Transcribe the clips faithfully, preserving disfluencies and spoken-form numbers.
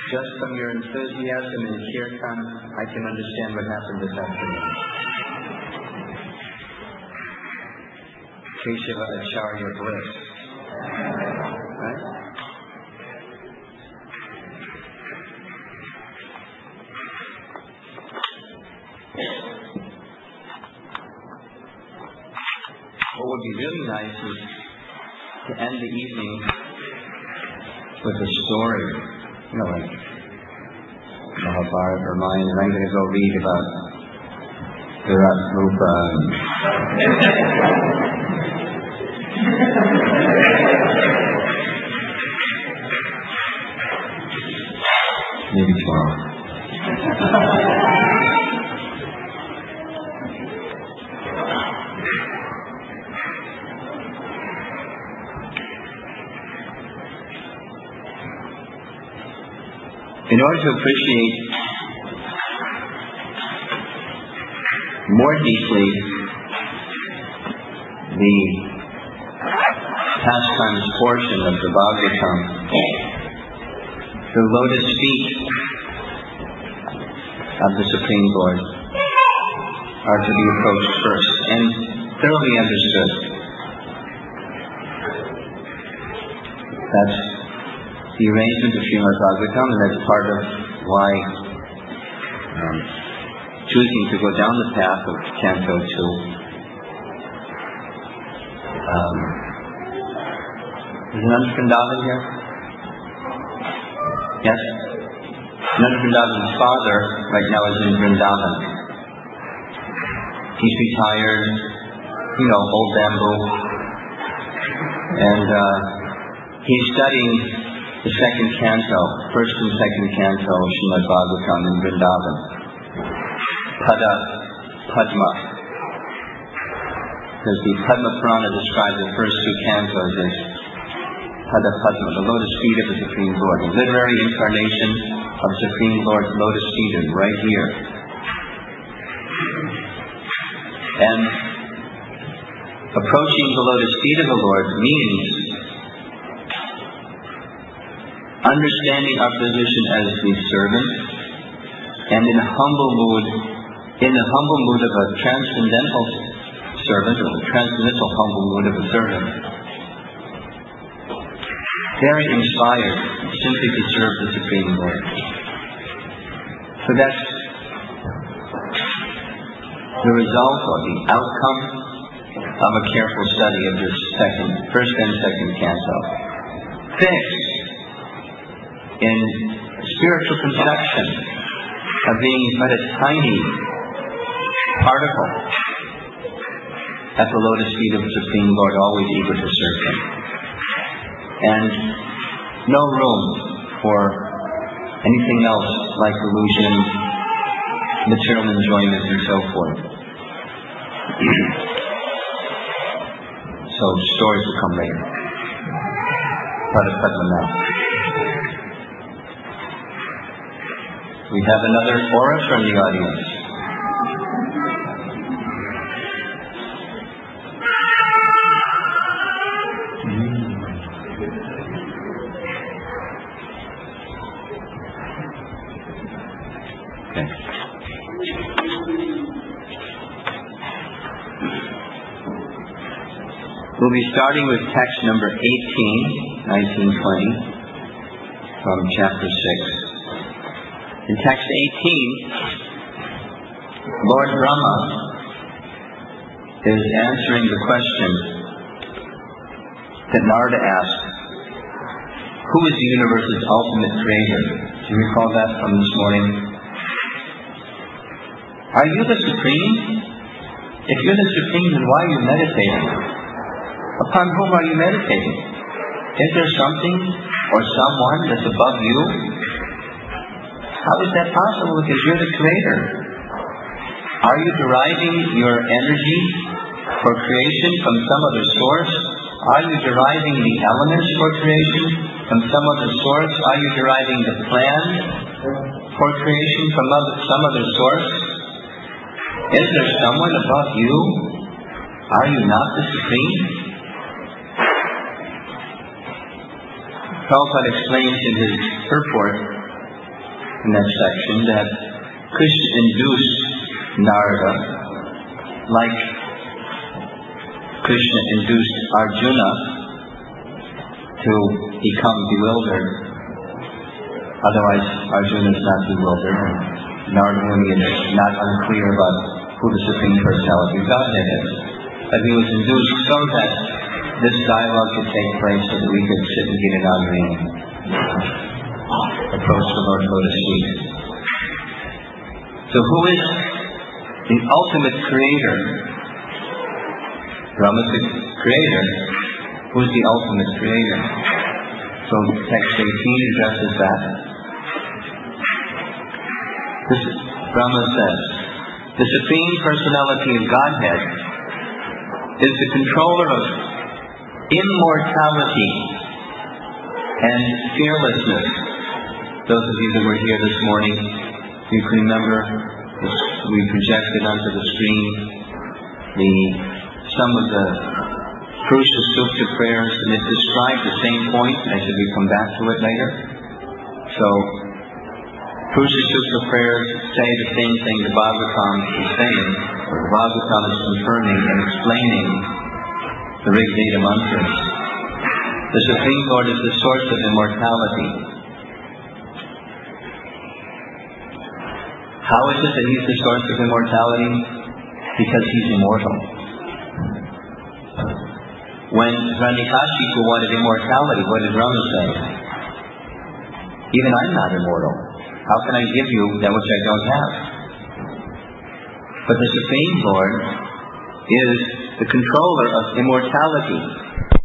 Just from your enthusiasm in Kirtan, I can understand what happened this afternoon. Keshava Acharya Bliss. Right? What would be really nice is to end the evening with a story, you know, like Mahabharata or mine, and I'm going to go read about Virat Rupa and maybe tomorrow. In order to appreciate more deeply the pastimes portion of the Bhagavatam, the lotus feet of the Supreme Lord are to be approached first and thoroughly understood. That's the arrangement of Srimad Bhagavatam, and that's part of why um, choosing to go down the path of Canto two. Um, is Nanda Vrindavan here? Yes? Nanda Vrindavan's father right now is in Vrindavan. He's retired, you know, old bamboo, and uh, he's studying the second canto, first and second canto of Srimad Bhagavatam in Vrindavan. Pada Padma. Because the Padma Purana describes the first two cantos as Pada Padma, the lotus feet of the Supreme Lord. The literary incarnation of Supreme Lord's lotus feet is right here. And approaching the lotus feet of the Lord means understanding our position as the servant, and in a humble mood, in the humble mood of a transcendental servant, or the transcendental humble mood of a servant, very inspired simply to serve the Supreme Lord. So that's the result or the outcome of a careful study of this second, first and second canto. Fixed in spiritual conception of being but a tiny particle at the lotus feet of the Supreme Lord, always eager to serve Him. And no room for anything else like illusion, material enjoyment, and so forth. So stories will come later. Pada Padma now. We have another aura from the audience. Okay. We'll be starting with text number eighteen, nineteen twenty, from chapter six. In text eighteen, Lord Brahma is answering the question that Narada asked, who is the universe's ultimate creator? Do you recall that from this morning? Are you the Supreme? If you're the Supreme, then why are you meditating? Upon whom are you meditating? Is there something or someone that's above you? How is that possible? Because you're the creator. Are you deriving your energy for creation from some other source? Are you deriving the elements for creation from some other source? Are you deriving the plan for creation from other, some other source? Is there someone above you? Are you not the Supreme? Prabhupada explains in his purport in that section that Krishna induced Narada, like Krishna induced Arjuna to become bewildered. Otherwise, Arjuna is not bewildered, and Narada Muni is not unclear about who the Supreme Personality of Godhead is. But he was induced so that this dialogue could take place, so that we could sit in Gita Nagari and approach the Lord Lotus feet. So who is the ultimate creator? Brahma is the creator. Who is the ultimate creator? So text eighteen addresses that. This is, Brahma says, the Supreme Personality of Godhead is the controller of immortality and fearlessness. Those of you that were here this morning, you can remember we projected onto the screen the some of the Purusha Sukta prayers, and it described the same point. I said we come back to it later. So Purusha Sukta prayers say the same thing the Bhagavatam is saying, or the Bhagavatam is confirming and explaining the Rig Veda mantras. The Supreme Lord is the source of immortality. How is it that He's the source of immortality? Because He's immortal. When Hiranyakashipu wanted immortality, what did Rama say? Even I'm not immortal. How can I give you that which I don't have? But the Supreme Lord is the controller of immortality.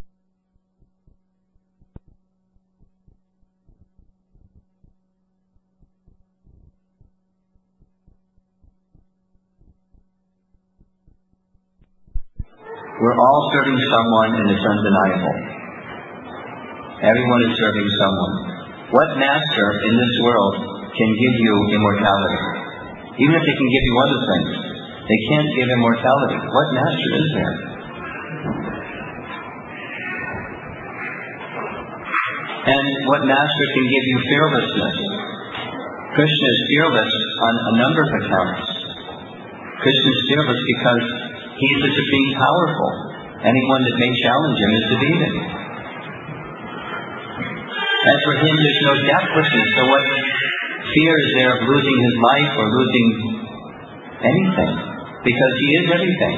We're all serving someone, and it's undeniable. Everyone is serving someone. What master in this world can give you immortality? Even if they can give you other things, they can't give immortality. What master is there? And what master can give you fearlessness? Krishna is fearless on a number of accounts. Krishna is fearless because He is the Supreme Powerful. Anyone that may challenge Him is defeated. And for Him there's no deathlessness, so what fear is there of losing his life or losing anything? Because He is everything.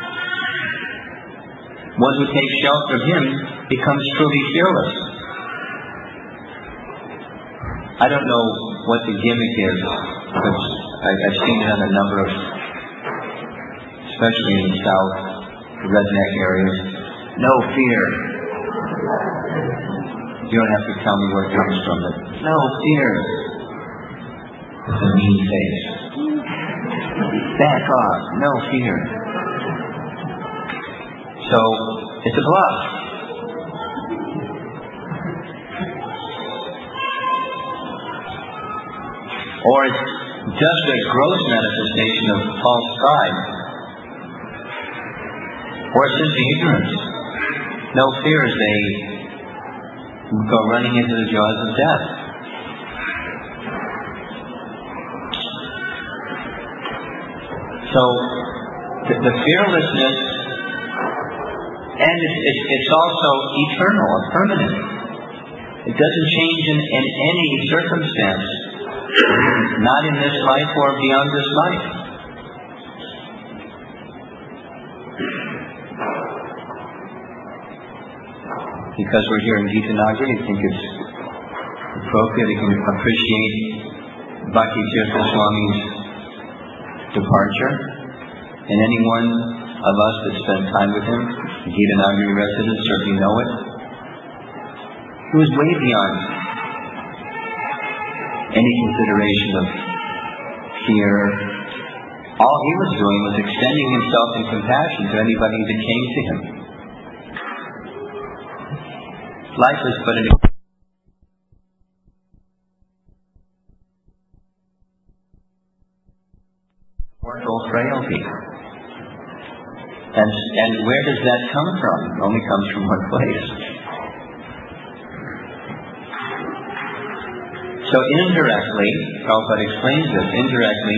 One who takes shelter of Him becomes truly fearless. I don't know what the gimmick is, but I've seen it on a number of, especially in the South, the redneck areas. No fear. You don't have to tell me where it comes from, but no fear. It's a mean face. Back off. No fear. So, it's a bluff. Or it's just a gross manifestation of false pride. Or simply ignorance. No fear as they go running into the jaws of death. So, the, the fearlessness, and it's, it's, it's also eternal and permanent. It doesn't change in, in any circumstance. Not in this life or beyond this life. Because we're here in Gita Nagari, I think it's appropriate to appreciate Bhakti Tirtha Swami's departure. And anyone of us that spent time with him, Gita Nagari residents, certainly know it. He was way beyond any consideration of fear. All he was doing was extending himself in compassion to anybody that came to him. Life is but an mortal frailty. And, and where does that come from? It only comes from one place. So indirectly, Prabhupada explains this, indirectly,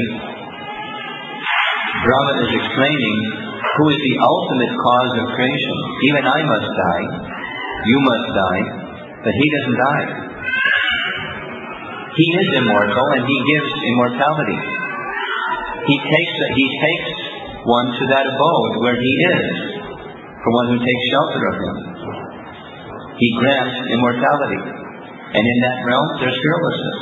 Brahman is explaining who is the ultimate cause of creation. Even I must die, you must die, but he doesn't die. He is immortal and he gives immortality. He takes, he takes one to that abode where he is, for one who takes shelter of him. He grants immortality. And in that realm, there's fearlessness.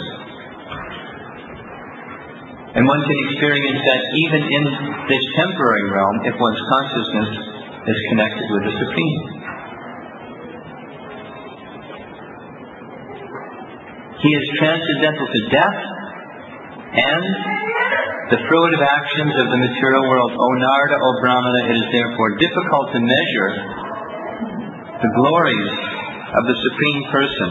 And one can experience that even in this temporary realm if one's consciousness is connected with the Supreme. He is transcendental to death and the fruitive actions of the material world. O Narada, O Brahmana, it is therefore difficult to measure the glories of the Supreme Person.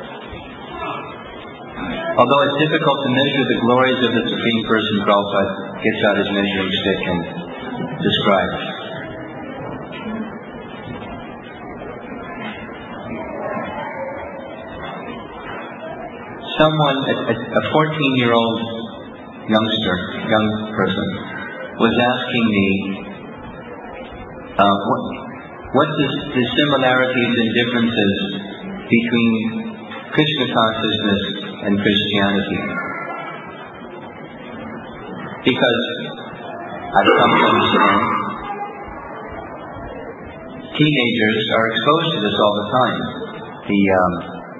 Although it's difficult to measure the glories of the Supreme Person, Prabhupada gets out his measuring stick and describes. Someone, a fourteen-year-old youngster, young person, was asking me uh, what, what the, the similarities and differences between Krishna consciousness and Christianity. Because I've come to understand teenagers are exposed to this all the time. The um,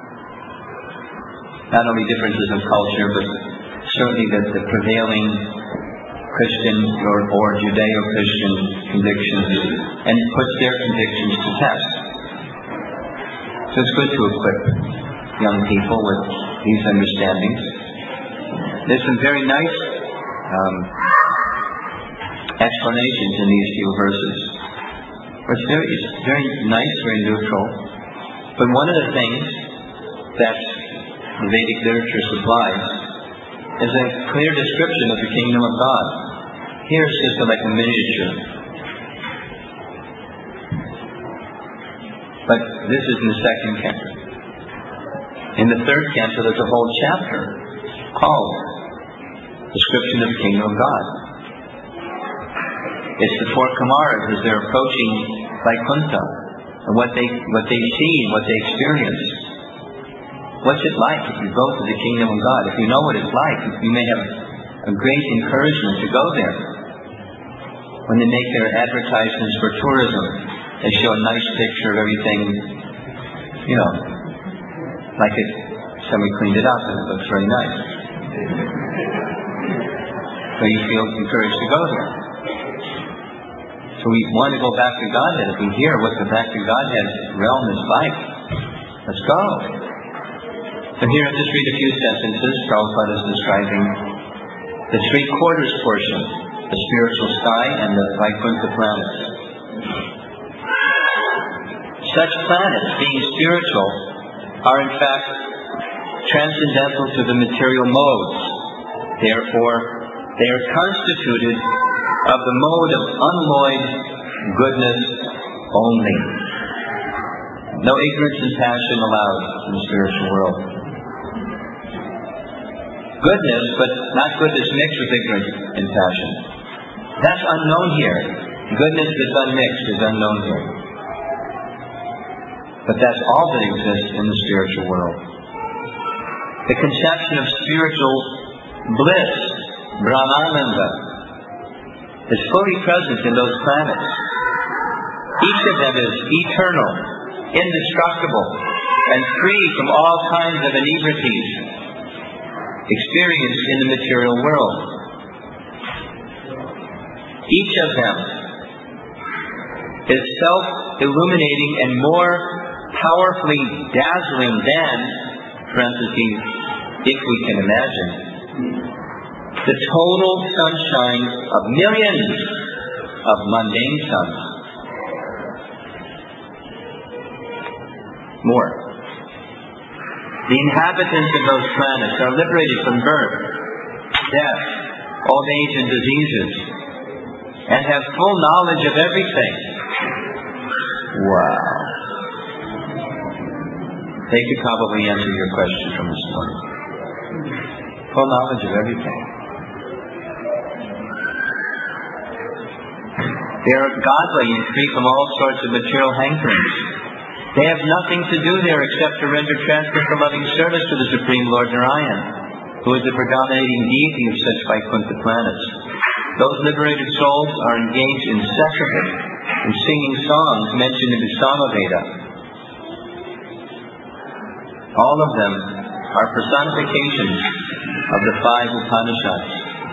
not only differences of culture, but certainly the, the prevailing Christian or, or Judeo-Christian convictions, and puts their convictions to test. So it's good to equip young people with these understandings. There's some very nice um, explanations in these few verses. It's very, it's very nice, very neutral. But one of the things that the Vedic literature supplies is a clear description of the kingdom of God. Here it's just like a miniature. But this is in the second canto. In the third canto, there's a whole chapter called Description of the Kingdom of God. It's the four Kumaras as they're approaching Vaikuntha, and what they what they see and what they experience. What's it like if you go to the Kingdom of God? If you know what it's like, you may have a great encouragement to go there. When they make their advertisements for tourism, they show a nice picture of everything, you know, like it, somebody cleaned it up and it looks very nice. So you feel encouraged to go there. So we want to go back to Godhead. If we hear what the back to Godhead realm is like, let's go. So here I'll just read a few sentences. Prabhupada is describing the three quarters portion, the spiritual sky and the Vaikuntha planets. Such planets, being spiritual, are in fact transcendental to the material modes. Therefore, they are constituted of the mode of unalloyed goodness only. No ignorance and passion allowed in the spiritual world. Goodness, but not goodness mixed with ignorance and passion. That's unknown here. Goodness that's unmixed is unknown here. But that's all that exists in the spiritual world. The conception of spiritual bliss, Brahmananda, is fully present in those planets. Each of them is eternal, indestructible, and free from all kinds of inebrities experienced in the material world. Each of them is self-illuminating and more powerfully dazzling than, parentheses, if we can imagine, the total sunshine of millions of mundane suns. More. The inhabitants of those planets are liberated from birth, death, old age, and diseases, and have full knowledge of everything. Wow. They could probably answer your question from this morning. full knowledge of everything. They are godly and free from all sorts of material hankerings. They have nothing to do there except to render transcendental loving service to the Supreme Lord Narayan, who is the predominating deity of such Vaikuntha planets. Those liberated souls are engaged incessantly in singing songs mentioned in the Samaveda. All of them are personifications of the five Upanishads.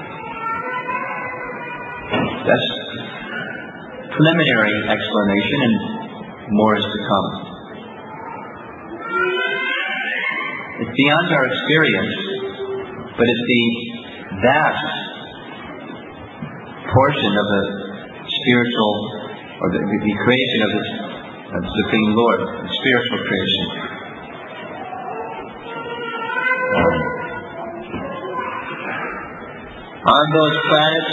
That's preliminary explanation, and more is to come. It's beyond our experience, but it's the vast portion of the spiritual, or the, the creation of the, of the Supreme Lord, the spiritual creation. On those planets,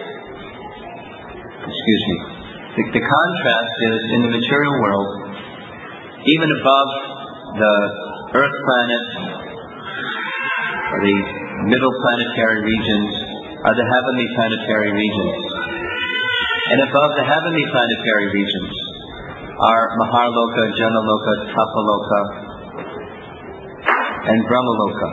excuse me, the, the contrast is in the material world, even above the Earth planet, or the middle planetary regions, are the heavenly planetary regions. And above the heavenly planetary regions are Maharloka, Janaloka, Tapaloka, and Brahmaloka.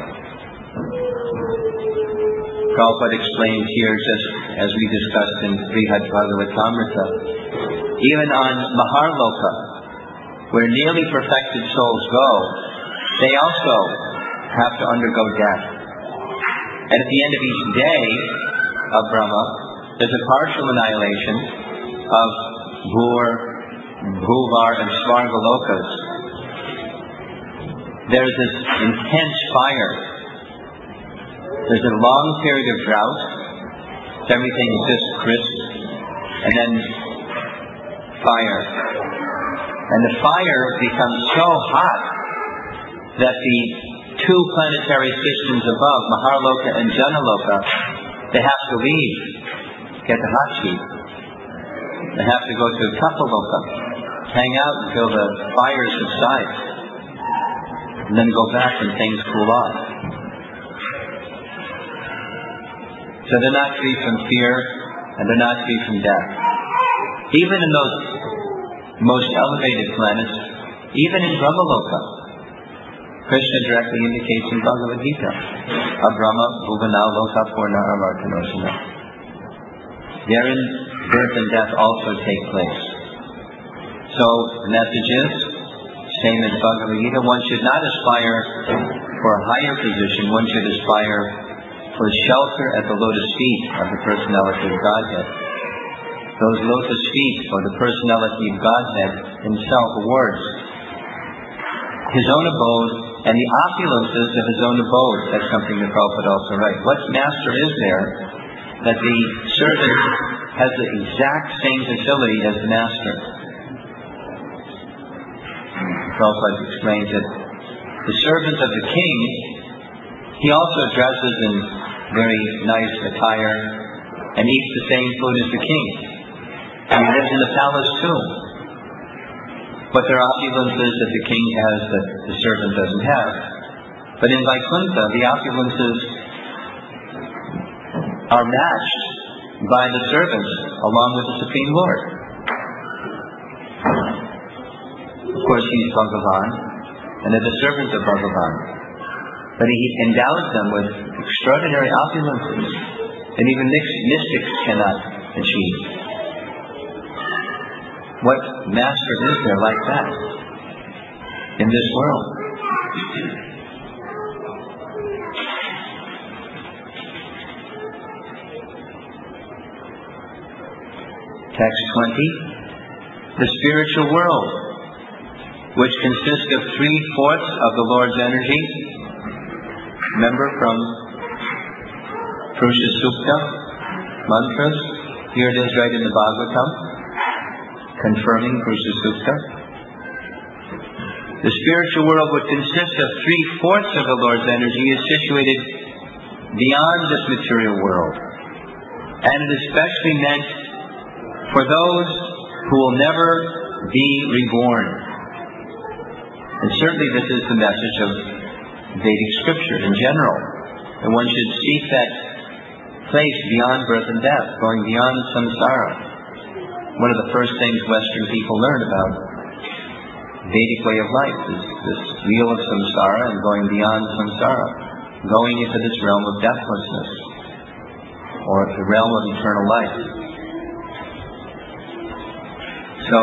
Prabhupada explains here, just as we discussed in Brihad Bhagavatamrita, even on Maharloka, where nearly perfected souls go, they also have to undergo death. And at the end of each day of Brahma, there's a partial annihilation of Bhur, Bhuvar, and Svargalokas. There's this intense fire. There's a long period of drought. Everything is just crisp. And then fire. And the fire becomes so hot that the two planetary systems above, Maharloka and Janaloka, they have to leave, get the hot sheet. They have to go to Tapaloka, hang out until the fire subsides, and then go back when things cool off. So they're not free from fear, and they're not free from death. Even in those most elevated planets, even in Brahmaloka, Krishna directly indicates in Bhagavad Gita, Abrahma Bhuvanau Loka Purna Avartanosana. Therein, birth and death also take place. So, the message is, same as Bhagavad Gita, one should not aspire for a higher position, one should aspire for shelter at the lotus feet of the personality of Godhead. Those lotus feet, or the personality of Godhead himself, awards his own abode and the opulences of his own abode. That's something the Prabhupada also writes. What master is there that the servant has the exact same facility as the master? Prabhupada explains that the servant of the king, he also dresses in very nice attire and eats the same food as the king. And he lives in the palace too. But there are opulences that the king has that the servant doesn't have. But in Vaikuntha, the opulences are matched by the servants along with the Supreme Lord. Of course, he is Bhagavan, and they're the servants of Bhagavan. But he endows them with extraordinary opulences that even mystics cannot achieve. What master is there like that in this world? Text twenty. The spiritual world, which consists of three-fourths of the Lord's energy. Remember from Purusha Sukta, mantras. Here it is right in the Bhagavatam, confirming Purusha Sukta. The spiritual world, which consists of three-fourths of the Lord's energy, is situated beyond this material world. And it is especially meant for those who will never be reborn. And certainly this is the message of Vedic scripture in general. And one should seek that place beyond birth and death, going beyond samsara. One of the first things Western people learn about Vedic way of life is this wheel of samsara and going beyond samsara, going into this realm of deathlessness, or the realm of eternal life. So,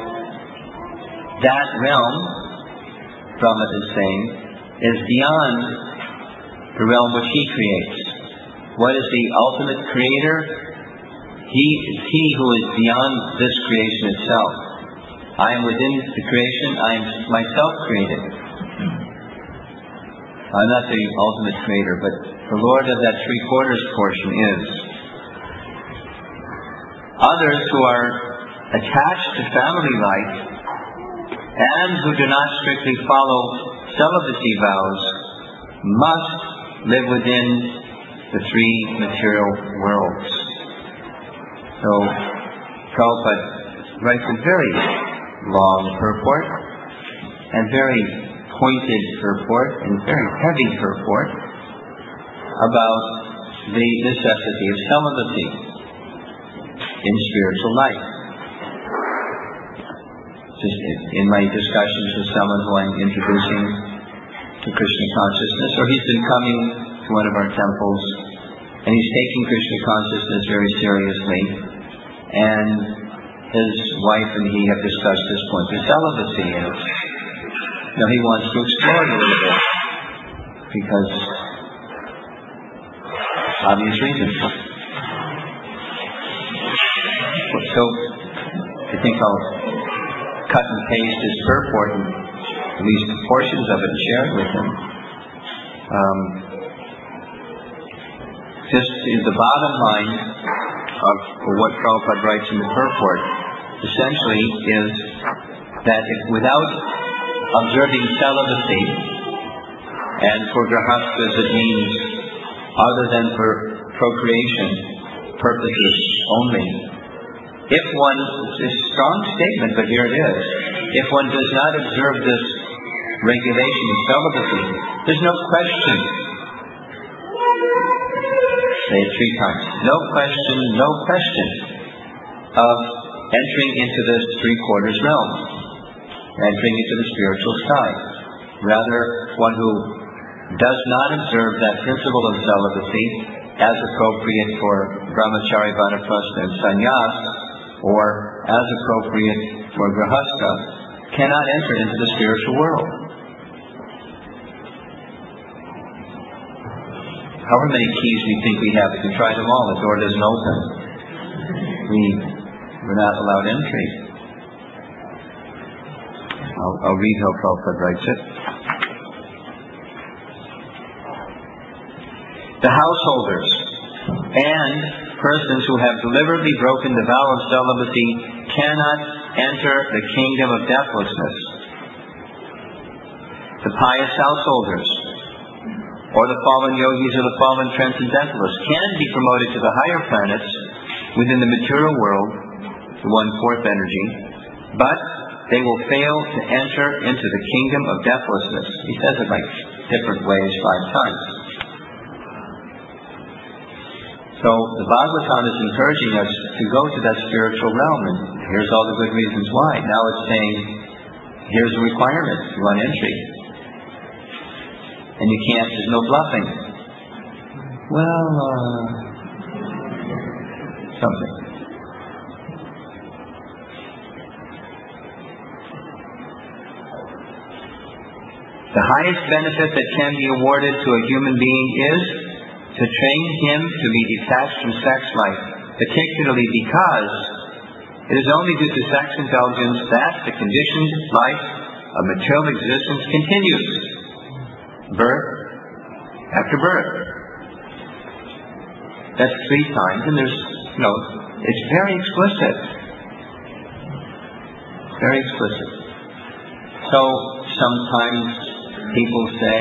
that realm, Brahma is saying, is beyond the realm which he creates. What is the ultimate creator? He is he who is beyond this creation itself. I am within the creation, I am myself created. I'm not the ultimate creator, but the Lord of that three-quarters portion is. Others who are attached to family life and who do not strictly follow celibacy vows must live within the three material worlds. So, Prabhupada writes a very long purport and very pointed purport and very heavy purport about the necessity of celibacy in spiritual life. Just in my discussions with someone who I'm introducing to Krishna consciousness, or he's been coming to one of our temples and he's taking Krishna consciousness very seriously, and his wife and he have discussed this point of celibacy, and you know, he wants to explore it a little bit because obvious reasons. So I think I'll cut and paste his purport and at least portions of it and share it with him. Um, just in the bottom line of what Prabhupada writes in the purport essentially is that if without observing celibacy, and for grahasthas it means other than for procreation purposes only, if one, it's a strong statement, but here it is, if one does not observe this regulation of celibacy, there's no question, say it three times, no question, no question of entering into this three-quarters realm, entering into the spiritual side. Rather, one who does not observe that principle of celibacy as appropriate for brahmachari, vanaprastha, and sannyas, or as appropriate for grahastha, cannot enter into the spiritual world. However many keys we think we have, we can try them all, the door doesn't open. We, we're not allowed entry. I'll, I'll read how Prabhupada writes it. The householders and persons who have deliberately broken the vow of celibacy cannot enter the kingdom of deathlessness. The pious householders, or the fallen yogis or the fallen transcendentalists, can be promoted to the higher planets within the material world, the one-fourth energy, but they will fail to enter into the kingdom of deathlessness. He says it like different ways five times. So the Bhagavatam is encouraging us to go to that spiritual realm, and here's all the good reasons why. Now it's saying, here's a requirement, you want entry. And you can't, there's no bluffing. Well, uh, something. The highest benefit that can be awarded to a human being is to train him to be detached from sex life, particularly because it is only due to sex indulgence that the conditioned life of material existence continues. Birth after birth. That's three times, and there's, you know, it's very explicit. Very explicit. So, sometimes people say,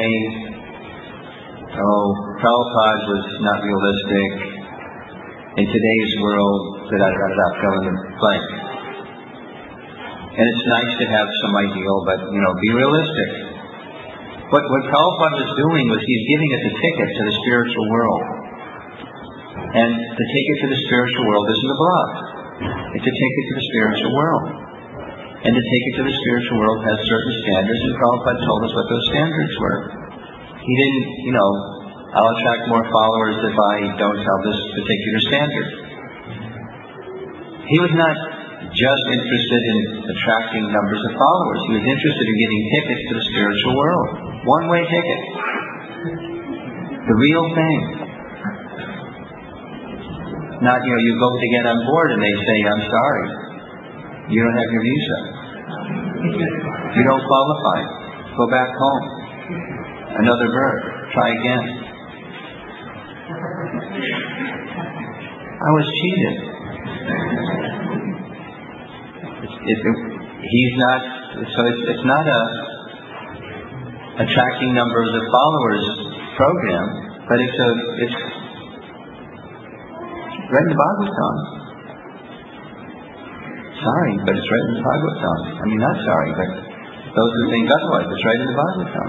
oh, Prabhupada was not realistic. In today's world, da da da da, fill in the blank. And it's nice to have some ideal, but, you know, be realistic. What, what Prabhupada was doing was he's giving us a ticket to the spiritual world. And the ticket to the spiritual world isn't a bluff. It's a ticket to the spiritual world. And the ticket to the spiritual world has certain standards, and Prabhupada told us what those standards were. He didn't, you know, I'll attract more followers if I don't have this particular standard. He was not just interested in attracting numbers of followers. He was interested in getting tickets to the spiritual world. One-way ticket. The real thing. Not, you know, you go to get on board and they say, I'm sorry, you don't have your visa. You don't qualify. Go back home. Another birth. Try again. I was cheated. It's, it, it, he's not, so it's, it's not a attracting numbers of followers program, but it's a, it's right in the Bhagavatam. Sorry, but it's right in the Bhagavatam. I mean, not sorry, but those who think otherwise, it's right in the Bhagavatam.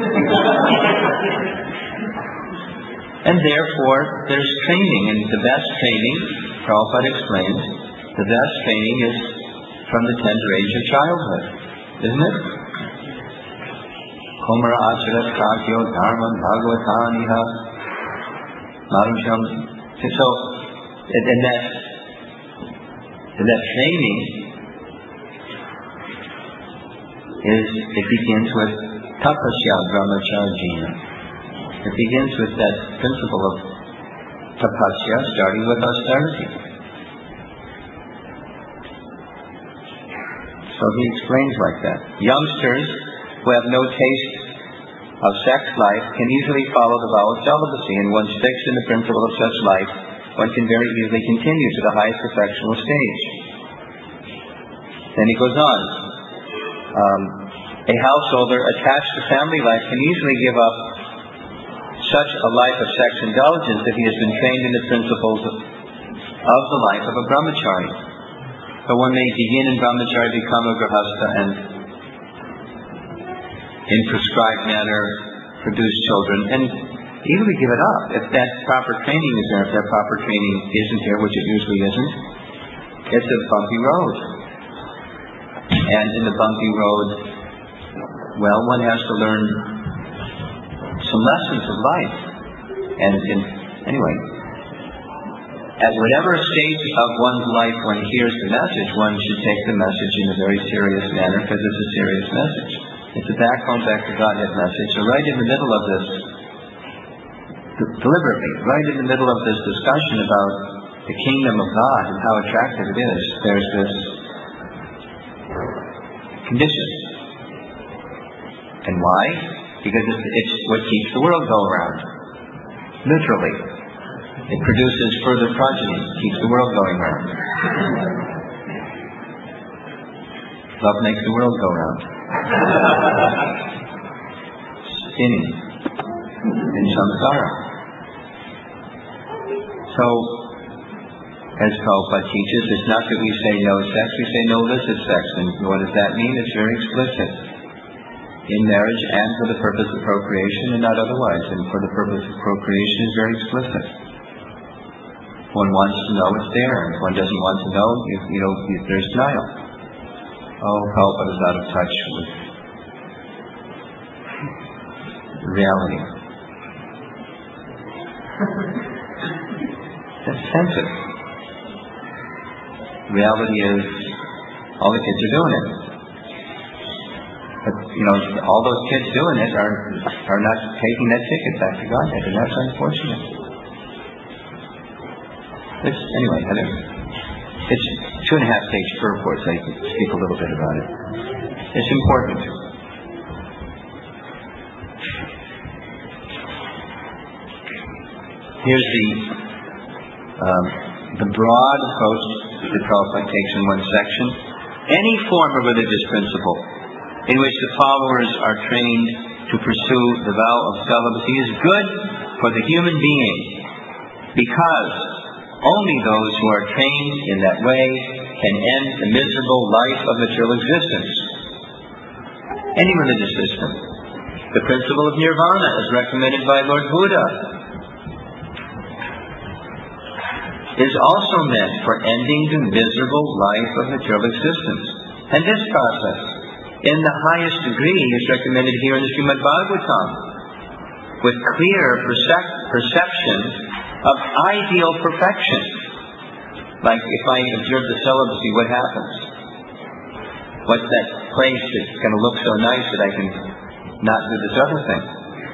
And therefore, there's training, and the best training, Prabhupada explains, the best training is from the tender age of childhood, isn't it? Komara acharat kakyo dharmam bhagavataniha marusham. So, and that, and that training is, it begins with tapasya brahmacharjina. It begins with that principle of tapasya, starting with austerity. So he explains like that. Youngsters who have no taste of sex life can easily follow the vow of celibacy, and once fixed in the principle of such life, one can very easily continue to the highest perfectional stage. Then he goes on. Um, a householder attached to family life can easily give up such a life of sex indulgence if he has been trained in the principles of, of the life of a brahmachari. So one may begin in brahmachari, become a grihastha, and in prescribed manner produce children, and easily give it up. If that proper training is there, if that proper training isn't there, which it usually isn't, it's a bumpy road. And in the bumpy road, well, one has to learn some lessons of life. And in, anyway, at whatever stage of one's life one hears the message, one should take the message in a very serious manner, because it's a serious message. It's a back home, back to Godhead message. So right in the middle of this, deliberately, right in the middle of this discussion about the kingdom of God and how attractive it is, there's this condition. And why? Because it's, it's what keeps the world go around. Literally. It produces further progeny, keeps the world going round. Love makes the world go round. Spinning in samsara. So, as Prabhupada teaches, it's not that we say no sex, we say no illicit sex. And what does that mean? It's very explicit. In marriage and for the purpose of procreation and not otherwise. And for the purpose of procreation is very explicit. One wants to know it's there, and if one doesn't want to know, you, you know, there's denial. Oh, Prabhupada is out of touch with reality. That's offensive. Reality is all the kids are doing it. But, you know, all those kids doing it are are not taking that ticket back to Godhead, and that's unfortunate. It's, anyway, I don't, it's two and a half stage purport, so I can speak a little bit about it. It's important. Here's the um, the broad approach that Prabhupada takes in one section. Any form of religious principle in which the followers are trained to pursue the vow of celibacy is good for the human being, because only those who are trained in that way can end the miserable life of material existence. Any religious system The principle of nirvana as recommended by Lord Buddha is also meant for ending the miserable life of material existence. And this process, in the highest degree, is recommended here in the Srimad Bhagavatam, with clear percep- perception of ideal perfection. Like if I observe the celibacy, what happens? What's that place that's going to look so nice that I can not do this other thing?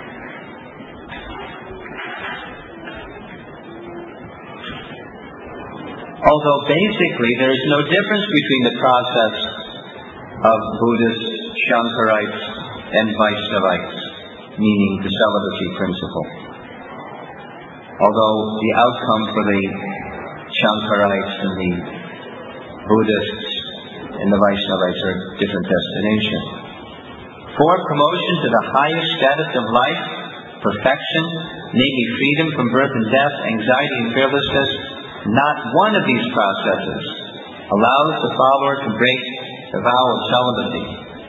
Although basically there is no difference between the process of Buddhists, Shankarites, and Vaishnavites, meaning the celibacy principle. Although the outcome for the Shankarites and the Buddhists and the Vaishnavites are different destinations. For promotion to the highest status of life, perfection, namely freedom from birth and death, anxiety and fearlessness, not one of these processes allows the follower to break the vow of celibacy.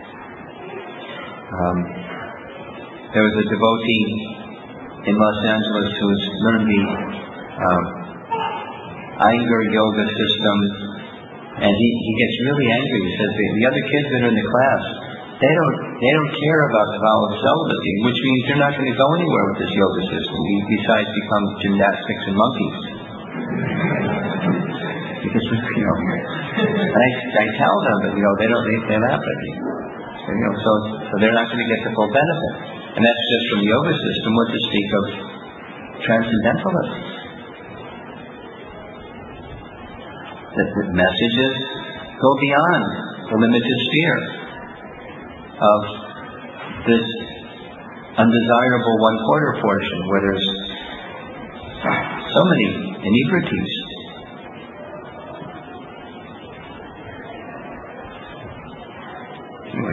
Um, there was a devotee in Los Angeles who's learned the um, Iyengar yoga system, and he, he gets really angry. He says the, the other kids that are in the class, they don't they don't care about the vow of celibacy, which means they're not going to go anywhere with this yoga system, besides become gymnastics and monkeys. Because, you know, and I, I tell them that, you know, they don't, they, they laugh at me. So, you know, so, so they're not going to get the full benefit. And that's just from the yoga system, what to speak of transcendentalists. That the messages go beyond the limited sphere of this undesirable one-quarter portion where there's so many inebrities. Anyway,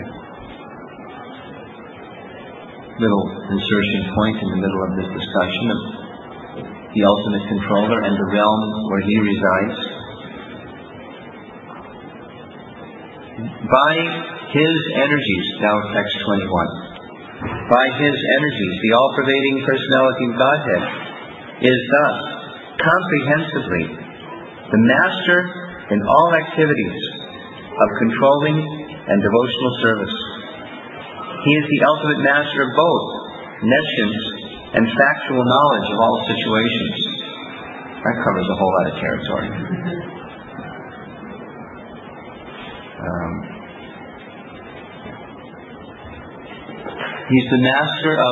little insertion point in the middle of this discussion of the ultimate controller and the realm where he resides. By his energies, now text twenty-one, by his energies, the all-pervading personality of Godhead is thus, comprehensively, the master in all activities of controlling and devotional service. He is the ultimate master of both nescience and factual knowledge of all situations. That covers a whole lot of territory. Um, he's the master of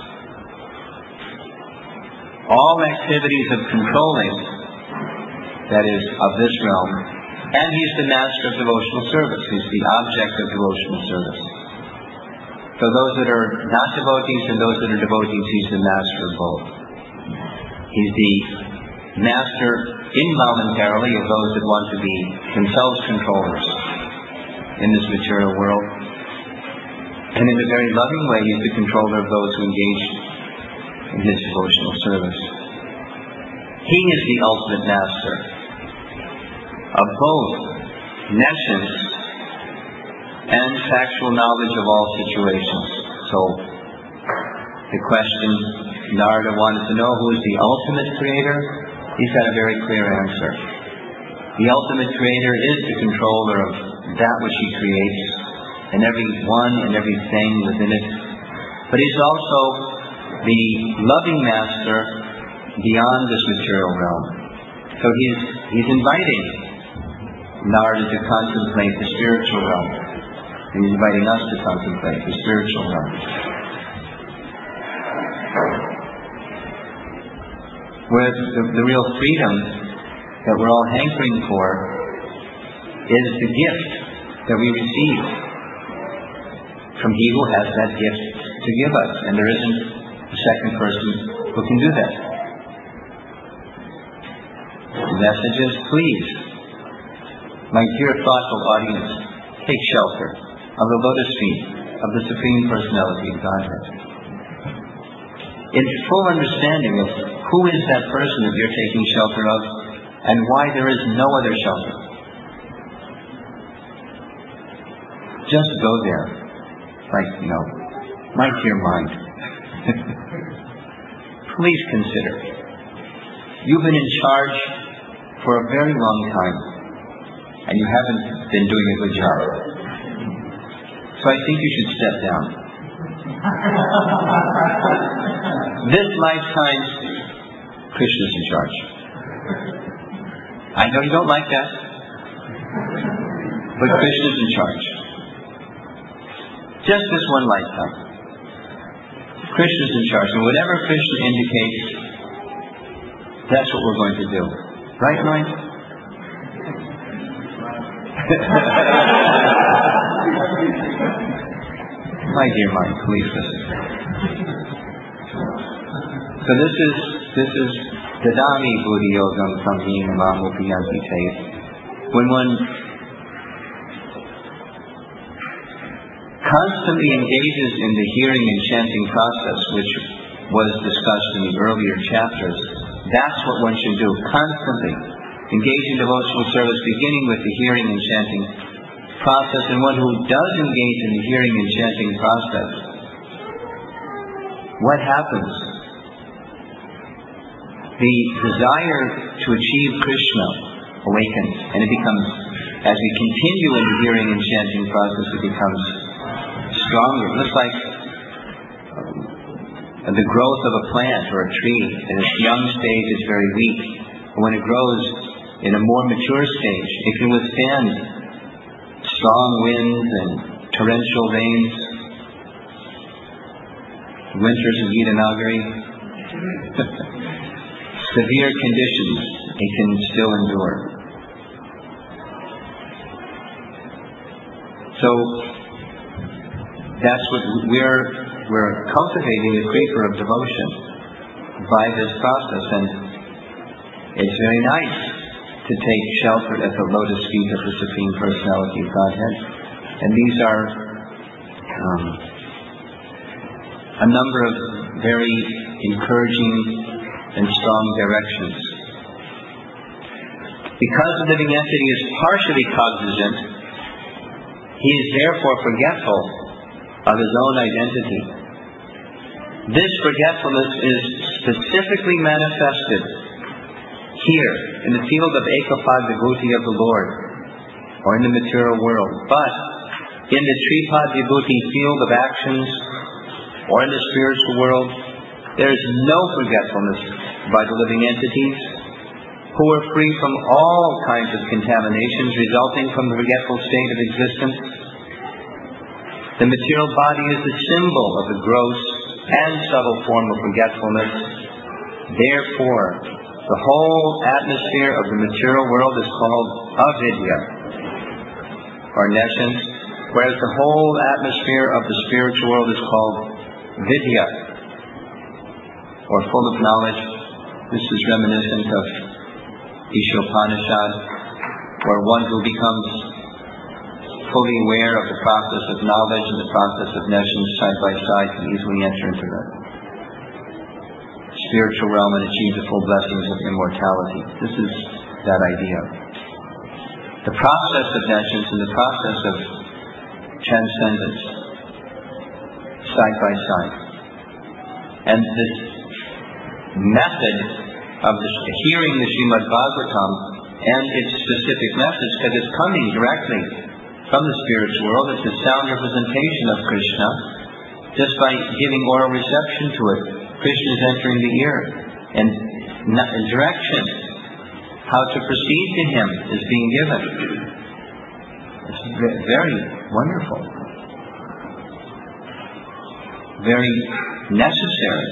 all activities of controlling, that is, of this realm, and he's the master of devotional service. He's the object of devotional service. So those that are not devotees and those that are devotees, he's the master of both. He's the master involuntarily of those that want to be themselves controllers in this material world. And in a very loving way, he's the controller of those who engage in his devotional service. He is the ultimate master of both nescience and factual knowledge of all situations. So, the question Narada wanted to know, who is the ultimate creator? He's got a very clear answer. The ultimate creator is the controller of that which he creates, and every one and everything within it. But he's also the loving master beyond this material realm. So he's he's inviting Narada to contemplate the spiritual realm. And he's inviting us to contemplate the spiritual realm. Where the, the real freedom that we're all hankering for is the gift that we receive from He who has that gift to give us. And there isn't a second person who can do that. The message is, please, my dear thoughtful audience, take shelter of the lotus feet of the Supreme Personality of Godhead. In full understanding of who is that person that you're taking shelter of and why there is no other shelter. Just go there. Like, you know, My dear mind, please consider. You've been in charge for a very long time, and you haven't been doing a good job. So I think you should step down. This lifetime, Krishna's in charge. I know you don't like that, but Krishna's in charge. Just this one lifetime. Krishna's in charge. And whatever Krishna indicates, that's what we're going to do. Right, mind? My dear mind, please listen. So this is this is Dadami Buddhi Yogam Samhina Mamupiyanti Tate. When one constantly engages in the hearing and chanting process, which was discussed in the earlier chapters, that's what one should do. Constantly engage in devotional service, beginning with the hearing and chanting process. And one who does engage in the hearing and chanting process, what happens? The desire to achieve Krishna awakens, and it becomes, as we continue in the hearing and chanting process, it becomes stronger. It looks like um, the growth of a plant or a tree. In its young stage, it's very weak. But when it grows in a more mature stage, it can withstand strong winds and torrential rains, winters of Gita Nagari, severe conditions, it can still endure. So that's what we're we're cultivating, the creeper of devotion by this process, and it's very nice to take shelter at the lotus feet of the Supreme Personality of Godhead. And these are um, a number of very encouraging and strong directions. Because the living entity is partially cognizant, he is therefore forgetful of his own identity. This forgetfulness is specifically manifested here in the field of Ekapad Vibhuti of the Lord, or in the material world. But in the Tripad Vibhuti field of actions, or in the spiritual world, there is no forgetfulness by the living entities, who are free from all kinds of contaminations resulting from the forgetful state of existence. The material body is the symbol of the gross and subtle form of forgetfulness. Therefore, the whole atmosphere of the material world is called avidya, or nescience, whereas the whole atmosphere of the spiritual world is called vidya, or full of knowledge. This is reminiscent of Ishopanishad, where one who becomes fully aware of the process of knowledge and the process of nescience side by side can easily enter into the spiritual realm and achieve the full blessings of immortality. This is that idea. The process of nescience and the process of transcendence side by side. And this method of the, hearing the Srimad Bhagavatam and its specific message, because it's coming directly from the spiritual world, it's a sound representation of Krishna. Just by giving oral reception to it, Krishna is entering the ear, and direction, how to proceed to Him, is being given. It's very wonderful, very necessary.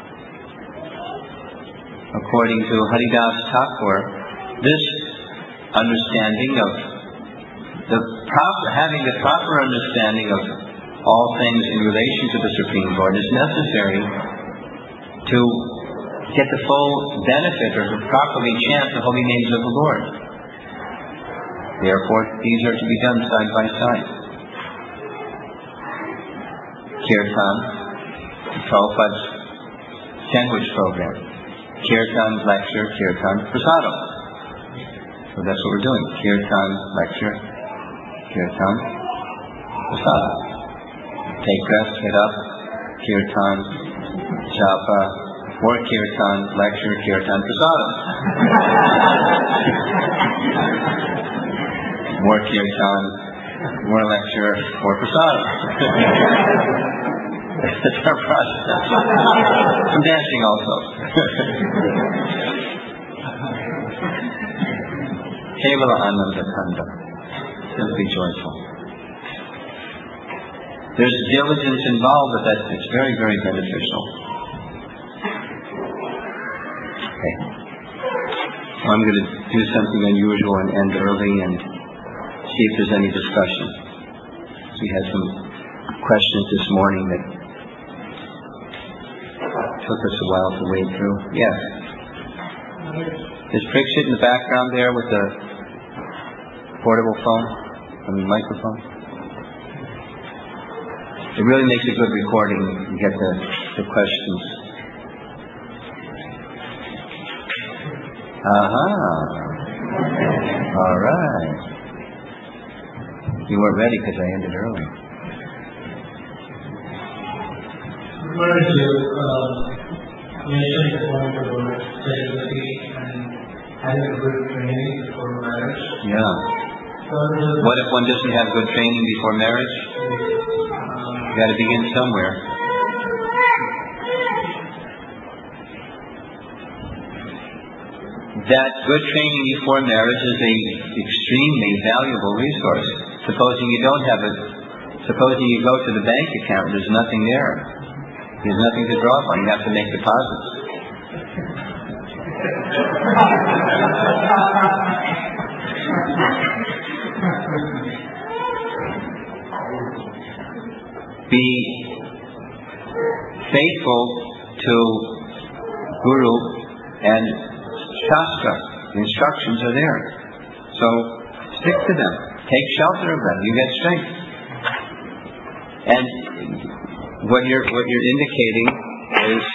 According to Haridas Thakur, this understanding of the proper, having the proper understanding of all things in relation to the Supreme Lord is necessary to get the full benefit or to properly chant the holy names of the Lord. Therefore, these are to be done side by side. Kirtan, Prabhupada's sandwich program. Kirtan, lecture, Kirtan, prasadam. So that's what we're doing. Kirtan, lecture, Kirtan, prasadam. Take breath, get up, kirtan, japa, more kirtan, lecture, kirtan, prasadam. More kirtan, more lecture, more prasadam. That's our process. Some dancing also. Kevala Ananda Kanda. Simply joyful. There's diligence involved, but that it's very, very beneficial. Okay. So I'm going to do something unusual and end early and see if there's any discussion. We had some questions this morning that took us a while to wade through. Yes. Is Prikshit in the background there with the portable phone? I mean microphone? It really makes a good recording. You get the, the questions. Aha. All right. You weren't ready because I ended early. Where did you uh, mention the point about celibacy and having a good training before marriage? Yeah. So what if one doesn't have good training before marriage? Um, You got to begin somewhere. That good training before marriage is a extremely valuable resource. Supposing you don't have it, supposing you go to the bank account, there's nothing there. There's nothing to draw upon. You have to make deposits. Be faithful to Guru and Shastra. The instructions are there. So stick to them. Take shelter of them. You get strength. And what you're what you're indicating is,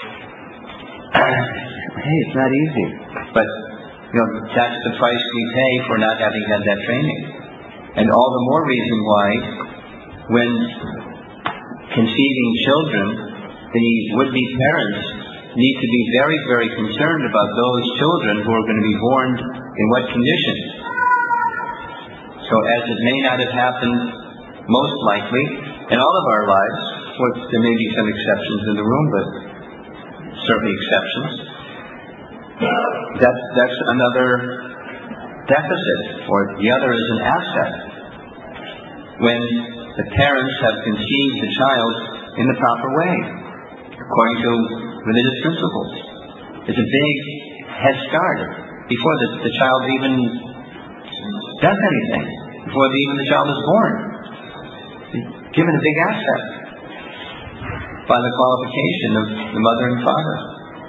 hey, it's not easy. But you know, that's the price we pay for not having had that training. And all the more reason why, when conceiving children, the would-be parents need to be very, very concerned about those children who are going to be born in what conditions. So as it may not have happened most likely in all of our lives, well, there may be some exceptions in the room, but certainly exceptions. That's, that's another deficit, or the other is an asset. When the parents have conceived the child in the proper way, according to religious principles. It's a big head start before the, the child even does anything, before the, even the child is born. It's given a big asset by the qualification of the mother and father.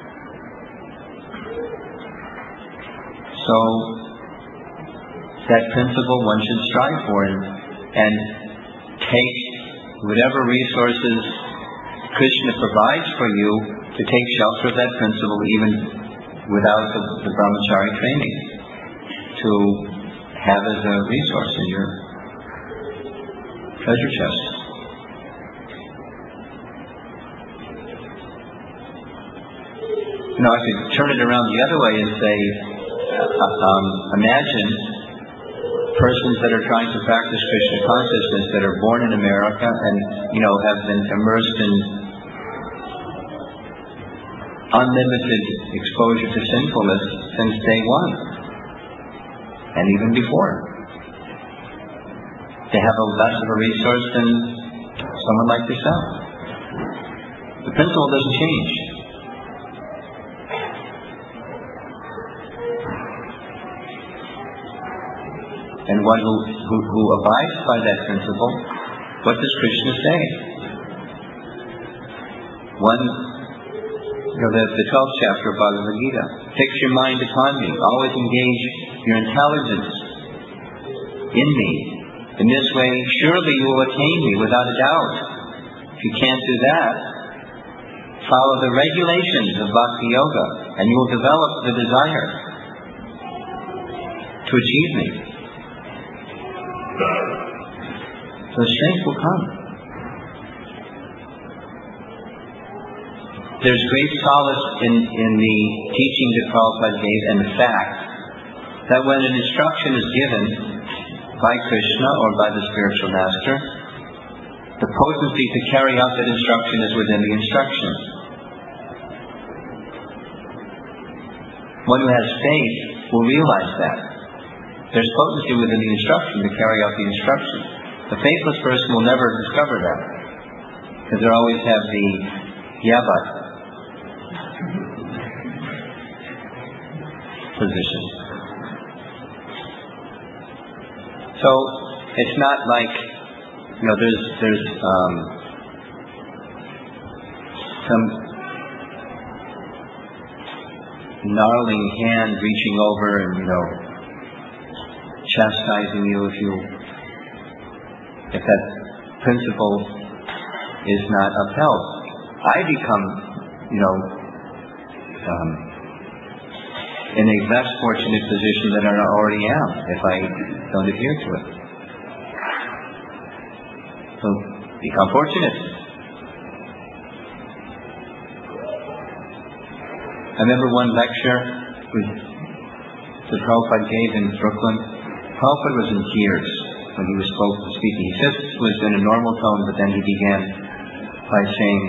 So that principle one should strive for and, and take whatever resources Krishna provides for you to take shelter of that principle even without the, the brahmachari training, to have as a resource in your treasure chest. You know, I could turn it around the other way and say, uh, um, imagine persons that are trying to practice Krishna consciousness that are born in America and, you know, have been immersed in unlimited exposure to sinfulness since day one, and even before. They have a less of a resource than someone like yourself. The principle doesn't change. And one who, who, who abides by that principle, what does Krishna say? One, you know, the, the twelfth chapter of Bhagavad Gita. Fix your mind upon me. Always engage your intelligence in me. In this way, surely you will attain me without a doubt. If you can't do that, follow the regulations of Bhakti Yoga, and you will develop the desire to achieve me. So strength will come. there's great solace in, in the teaching that Prabhupada gave and the fact that when an instruction is given by Krishna or by the spiritual master, the potency to carry out that instruction is within the instruction. One who has faith will realize that. There's potency within the instruction to carry out the instruction. The faithless person will never discover that, because they always have the yeah but position. So it's not like, you know, there's there's um, some gnarling hand reaching over and, you know, chastising you if you if that principle is not upheld. I become, you know, um, in a less fortunate position than I already am if I don't adhere to it. So become fortunate. I remember one lecture that Prabhupada gave in Brooklyn. Prabhupada was in tears when he was supposed to speak. He just was in a normal tone, but then he began by saying,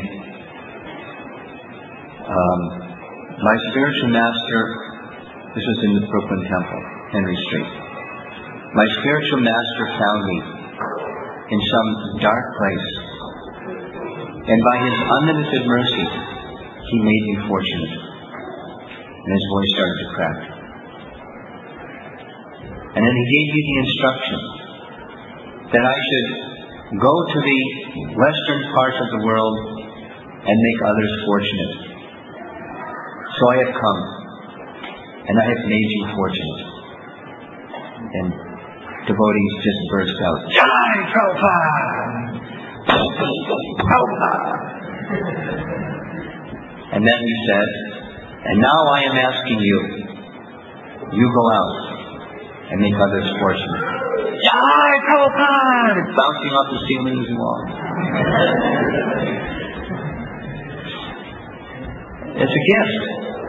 um, my spiritual master, this was in the Brooklyn Temple, Henry Street. My spiritual master found me in some dark place, and by his unlimited mercy, he made me fortunate. And his voice started to crack. And then he gave me the instruction that I should go to the western parts of the world and make others fortunate. So I have come, and I have made you fortunate. And devotees just burst out, Jai Prabhupada! Prabhupada! And then he said, and now I am asking you, you go out and make others fortunate. Jai Prabhupada! It's bouncing off the ceilings and walls. It's a gift.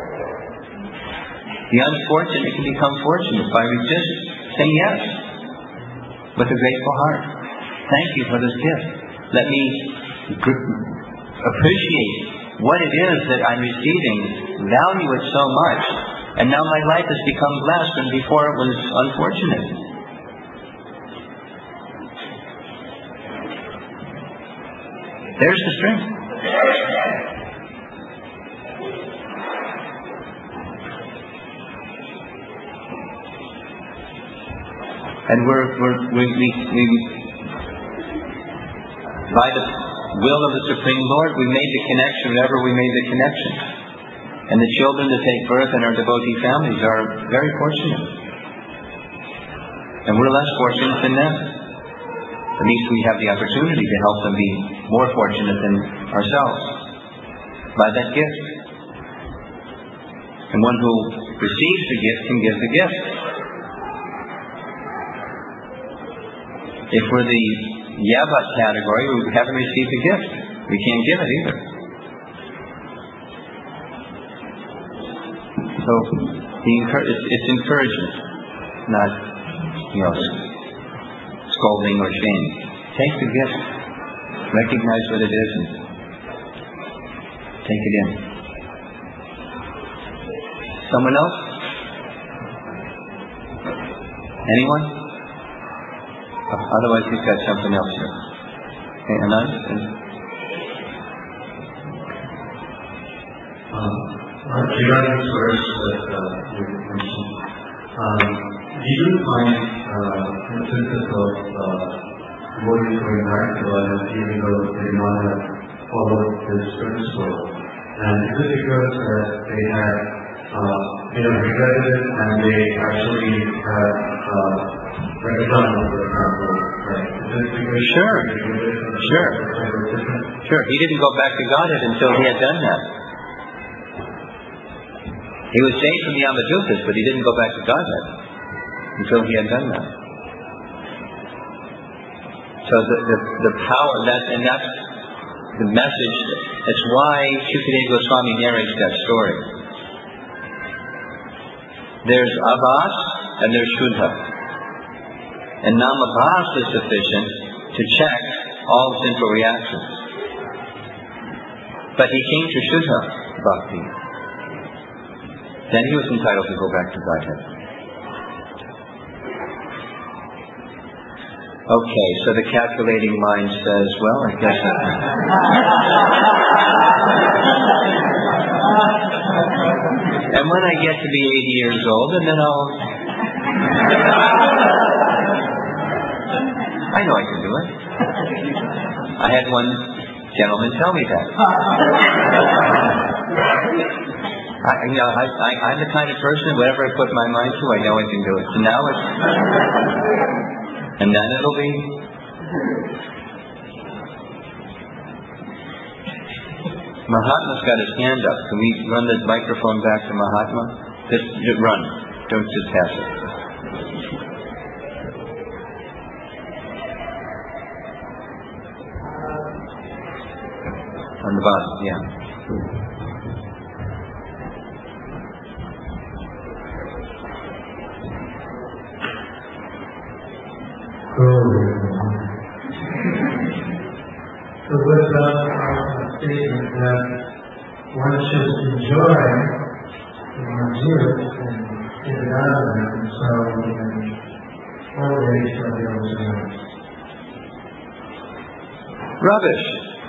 The unfortunate can become fortunate by just saying yes with a grateful heart. Thank you for this gift. Let me gr- appreciate what it is that I'm receiving, value it so much, and now my life has become blessed, and before it was unfortunate. There's the strength. And we're, we're, we, we, we, by the will of the Supreme Lord, we made the connection whenever we made the connection. And the children that take birth in our devotee families are very fortunate. And we're less fortunate than them. At least we have the opportunity to help them be more fortunate than ourselves by that gift. And one who receives the gift can give the gift. If we're the Yabat category, we haven't received the gift. We can't give it either. So the encour- it's, it's encouragement, not, you know, scolding or shame. Take the gift, recognize what it is, and take it in. Someone else? Anyone? Otherwise, we've got something else here. Okay, Anand? Um, regarding this verse that uh, you mentioned, um, do you find uh, instances of uh, devotees going back to God even though they did not have followed this principle? And is it because uh, they had uh, you know, regretted it and they actually had uh, reconciled with the example? Right? Sure. Sure. Sure. He didn't go back to Godhead until he had done that. He was saved from the Amadutas, but he didn't go back to Godhead until he had done that. So the the, the power that and that's the message that It's why Shukadeva Goswami narrates that story. There's abhas and there's shuddha. And namabhas is sufficient to check all sinful reactions. But he came to shuddha bhakti. Then he was entitled to go back to Godhead. Okay, so the calculating mind says, well, I guess it... And when I get to be eighty years old, and then I'll... I know I can do it. I had one gentleman tell me that. I, you know, I, I, I'm the kind of person, whatever I put my mind to, I know I can do it. So now it's... And then it'll be... Mahatma's got his hand up. Can we run the microphone back to Mahatma? Just, just run. Don't just pass it. On the bottom, yeah. So with that statement that one should enjoy one's youth and get it out of them so we can old age for the old age. Rubbish.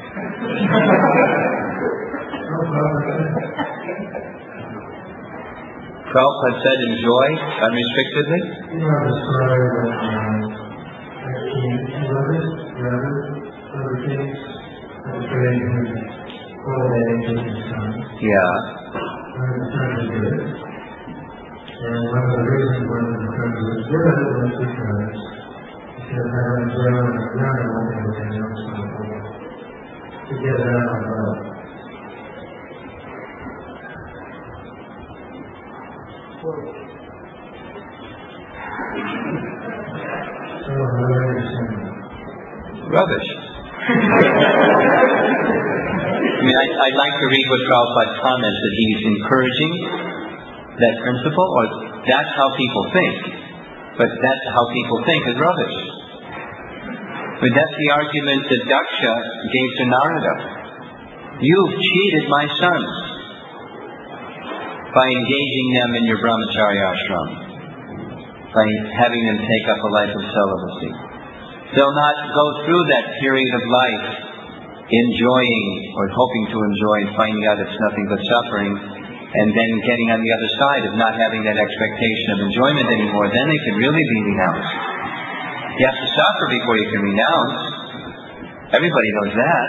Prabhupada said enjoy unrestrictedly? You know the story when uh, a king, brothers, brothers, other kings, had prayed his old age with his son. Yeah. And the son was good. And one of the reasons why the son was good was because he said, I have a girl and a young woman with a young son to get it out of love. Rubbish. I mean, I, I'd like to read what Prabhupada comments, that he's encouraging that principle, or that's how people think. But that's how people think is rubbish. I mean, that's the argument that Daksha gave to Narada. You've cheated my sons by engaging them in your brahmacharya ashram, by having them take up a life of celibacy. They'll not go through that period of life enjoying or hoping to enjoy and finding out it's nothing but suffering, and then getting on the other side of not having that expectation of enjoyment anymore. Then they can really be renounced. You have to suffer before you can renounce. Everybody knows that.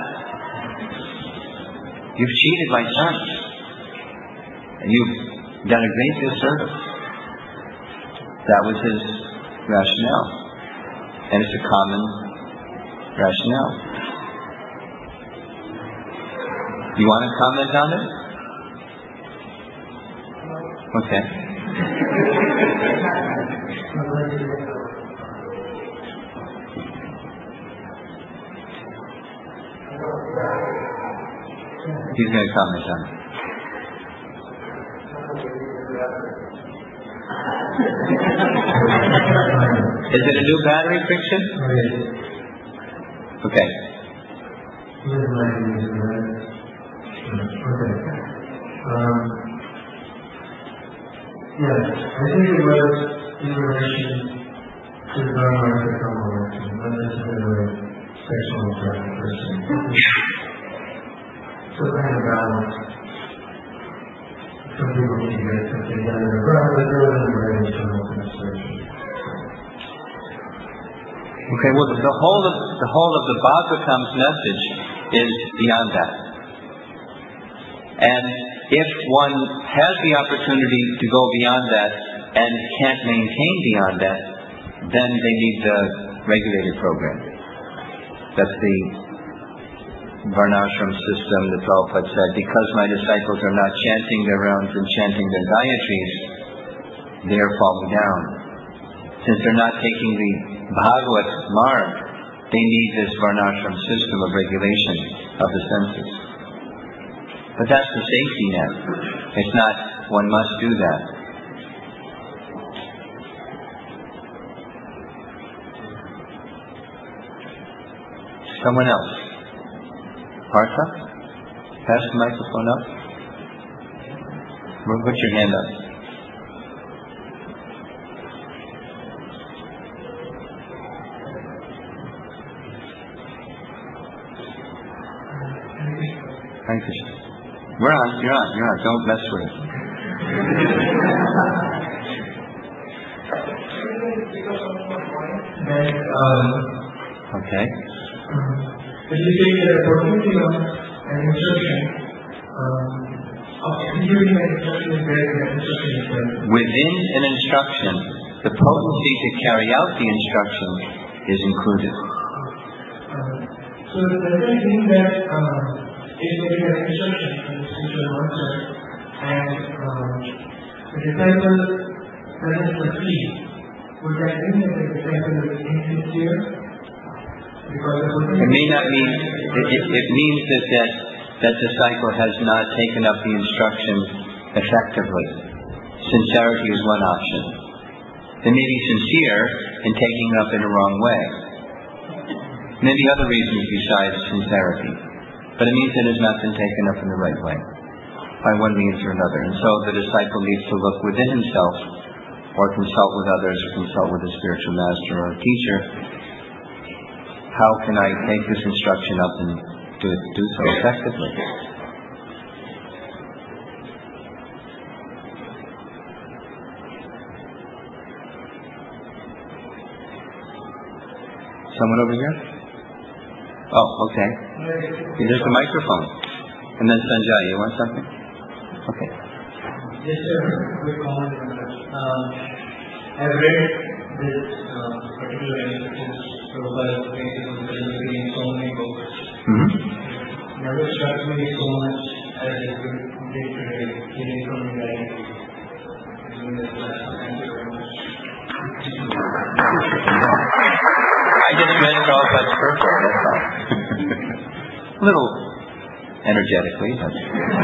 You've cheated my sons. And you've done a great disservice. That was his rationale. And it's a common rationale. You want to comment on it? Okay. He's going to comment on it. Is it a new battery friction? Okay. Okay. Um, yes, I think it was in relation to the non-market conversation, not necessarily sexual person. So kind of balance. Some people need to get something done in their brother, but they're in the right internal administration. Okay, well, the, the whole of the whole of the Bhagavatam's message is beyond that. And if one has the opportunity to go beyond that and can't maintain beyond that, then they need the regulated program. That's the Varnashram system that Prabhupada said, because my disciples are not chanting their rounds and chanting their gayatris, they are falling down. Since they're not taking the Bhagavat marg, they need this Varnashram system of regulation of the senses. But that's the safety net. It's not, one must do that. Someone else. Partha? Pass the microphone up. Put your hand up. Thank you. We're on, you're on, you're on. Don't mess with it. And, um, okay. If you take the opportunity of an instruction, um, of giving an instruction is there, the instruction is there. Within an instruction, the potency to carry out the instruction is included. Um, so does that mean that um, if there is an instruction from the spiritual master and um, the disciple doesn't proceed, would that mean that the disciple is insincere? It may not mean, it, it, it means that, that that disciple has not taken up the instruction effectively. Sincerity is one option. They may be sincere in taking it up in a wrong way. Many other reasons besides sincerity. But it means it has not been taken up in the right way, by one means or another. And so the disciple needs to look within himself, or consult with others, or consult with a spiritual master or a teacher. How can I take this instruction up and do, it, do so effectively? Someone over here? Oh, okay. There's the microphone. And then Sanjay, you want something? Okay. Yes, sir. Quick comment on that. Um, I've read this uh, particular instructions Prabhupada places on Kalyanamurti in so many books. Mm-hmm. Never struck me so much as it did today, hearing from you guys. Thank you very much. I just read it all, that's perfect, that's all. A little energetically, but...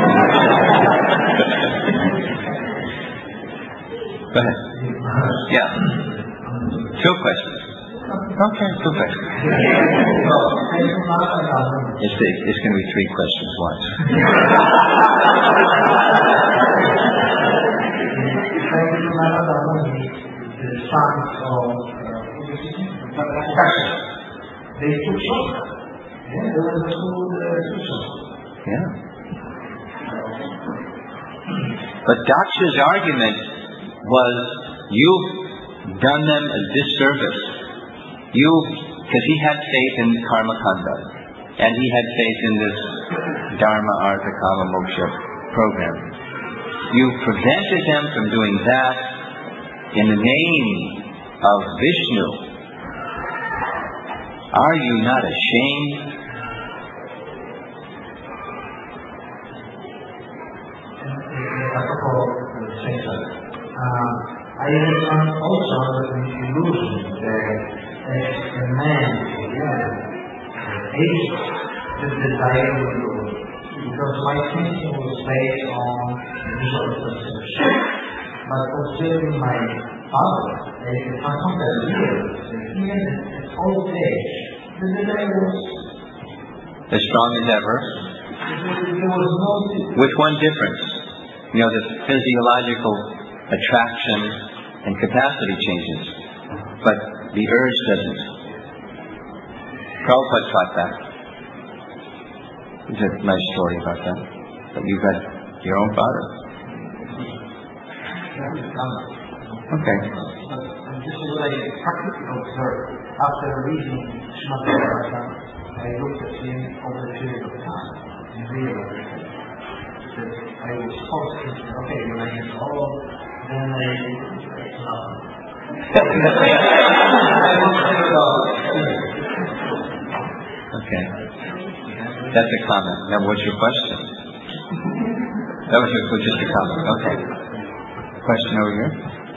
Go ahead. Yeah. Two questions. Okay, two questions. It's, big. It's going to be three questions once. They took shock. Yeah, there was a school shock. Yeah. But Daksha's argument was, you've done them a disservice. You, because he had faith in karma kanda, and he had faith in this dharma, artha, kama, moksha program. You prevented them from doing that in the name of Vishnu. Are you not ashamed? Uh, I understand also the illusion that as a man, yeah, hates the desire of the Lord, because my thinking was based on visual perception. But observing my father, as a contemplative leader, he had an old age. The desire was as strong as ever. There was no. With one difference. You know, the physiological attraction and capacity changes, but the urge doesn't. Prabhupada taught that. There's a nice story about that. But you've got your own father. Okay. This is what I practically observed. After reading Srimad Bhagavatam, I looked at him over a period of time and realized that I was forced to, okay, when I get old, then I it's not. Okay. That's a comment. Now what's your question? That was your, just a comment. Okay. Question over here?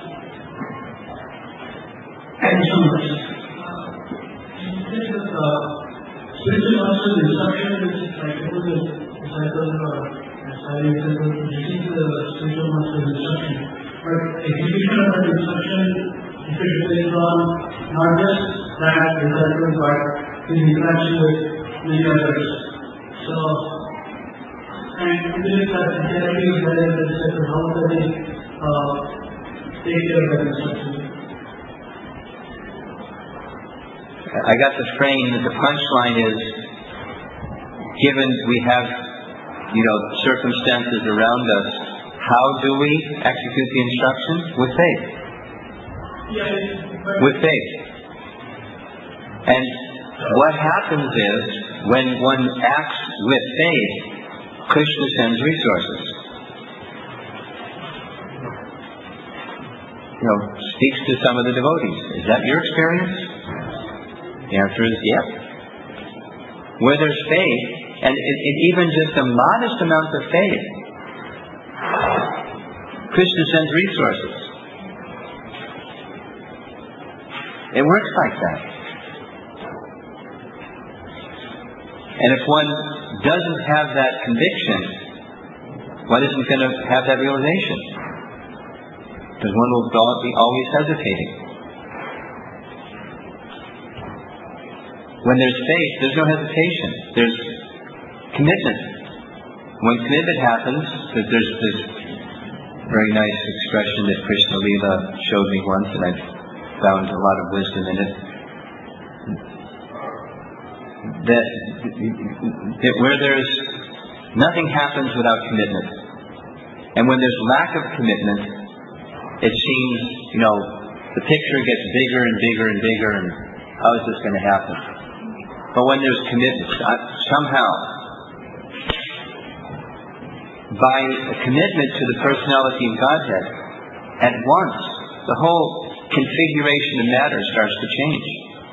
Thank you so much. This is uh, spiritual master's instruction, which is like the disciples are As I said, listen to the spiritual master's instruction. But execution of that instruction, if it is based on not just that disciple, but his interaction with many others. So, and even if that sincerity is there in the disciple, how does he uh, take care of that instruction? I got the frame that the punchline is, given we have, you know, circumstances around us, how do we execute the instructions? With faith. Yeah, With faith. And what happens is, when one acts with faith, Krishna sends resources. You know, speaks to some of the devotees. Is that your experience? The answer is yes. Where there's faith, and it, it, even just a modest amount of faith, Krishna sends resources. It works like that. And if one doesn't have that conviction, one isn't going to have that realization. Because one will be always hesitating. When there's faith, there's no hesitation. There's commitment. When commitment happens, there's this very nice expression that Krishna Leela showed me once, and I've found a lot of wisdom in it. That, that where there's nothing happens without commitment. And when there's lack of commitment, it seems, you know, the picture gets bigger and bigger and bigger, and how is this going to happen? But when there's commitment, somehow, by a commitment to the personality of Godhead, at once, the whole configuration of matter starts to change.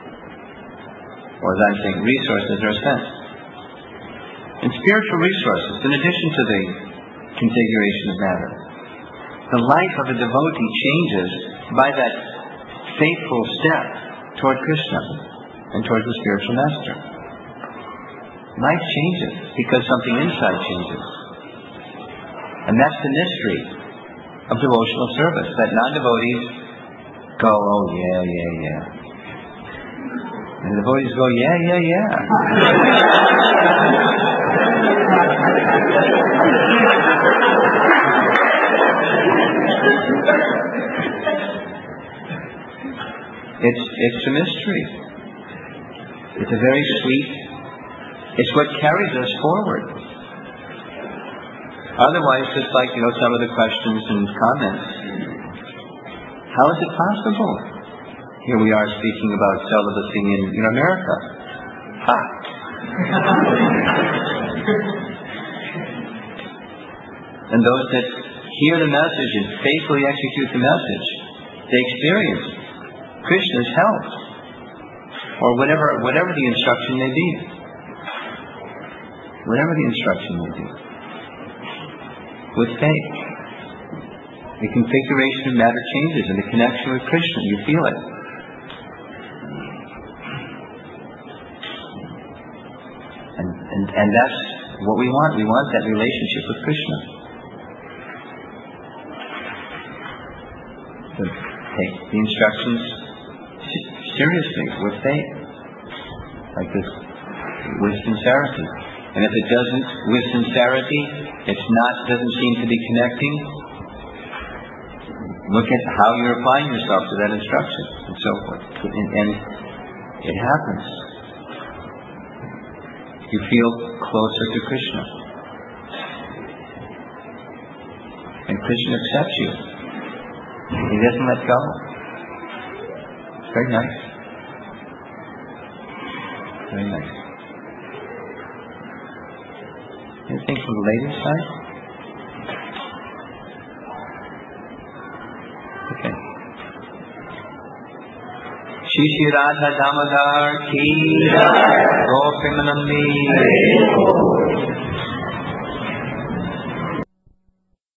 Or as I'm saying, resources are sent. And spiritual resources, in addition to the configuration of matter. The life of a devotee changes by that faithful step toward Krishna and toward the spiritual master. Life changes because something inside changes. And that's the mystery of devotional service, that non-devotees go, oh yeah, yeah, yeah. And the devotees go, yeah, yeah, yeah. It's it's a mystery. It's a very sweet, it's what carries us forward. Otherwise, just like, you know, some of the questions and comments, how is it possible? Here we are speaking about celibacy in, in America. Ha! And those that hear the message and faithfully execute the message, they experience Krishna's help, or whatever whatever the instruction may be. Whatever the instruction may be. With faith. The configuration of matter changes, and the connection with Krishna, you feel it. And, and, and that's what we want. We want that relationship with Krishna. So take the instructions seriously, with faith. Like this, with sincerity. And if it doesn't, with sincerity, it's not, doesn't seem to be connecting, look at how you're applying yourself to that instruction, and so forth. And, and it happens. You feel closer to Krishna. And Krishna accepts you. He doesn't let go. It's very nice. Very nice. Anything from the ladies' side? Okay. Shri Shri Radha Damodar Ki Jai. Go Premanandi.